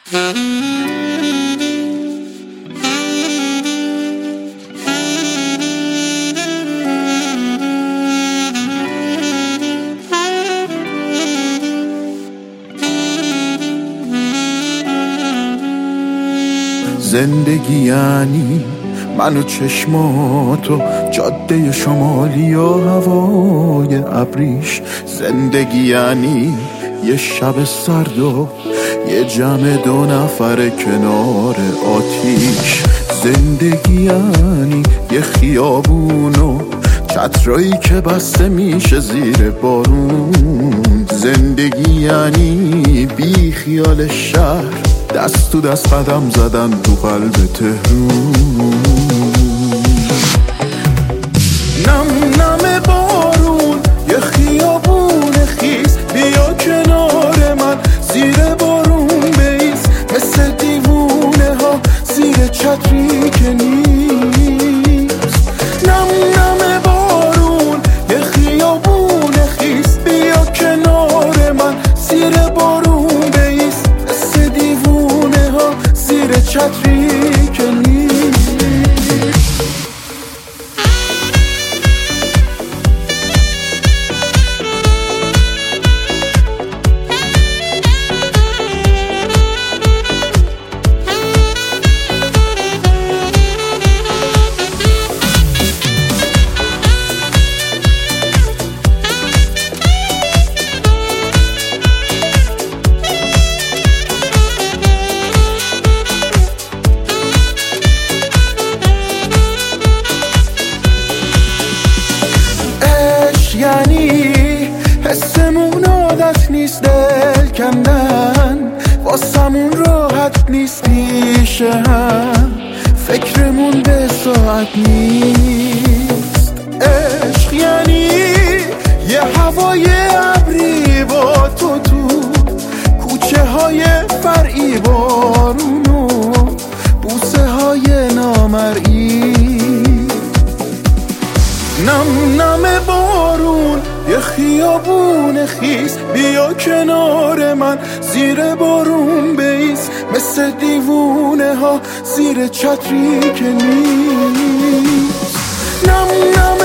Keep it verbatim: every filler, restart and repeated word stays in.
زندگی یعنی من و چشماتو، جاده شمالی و هوای ابریش. زندگی یعنی یه شب سرد و یه جمع دو نفر کنار آتیش. زندگی یعنی یه خیابون و چترایی که بسته میشه زیر بارون. زندگی یعنی بی خیال شهر، دست تو دست قدم زدن تو قلب تهرون. نم نم بارون یه خیابون خیس، بیا کنار من زیر بارون بیس. مثل دیوونه ها زیر چتری که نیست. نم نم بارون یه خیابون خیس، بیا کنار من زیر بارون بیس. مثل دیوونه ها زیر چتری که نیست. یعنی حسمون عادت نیست دل کندن، واسمون راحت نیست پیش هم، فکرمون به ساعت نیست. عشق یعنی یه هوای ابری با تو تو کوچه های فرعی، بارونو بوسه های نامرئی. نم نم بارون یه خیابون خیس، بیا کنار من زیر بارون بیس. مثل دیوونه ها زیر چتری که نیست. نم نم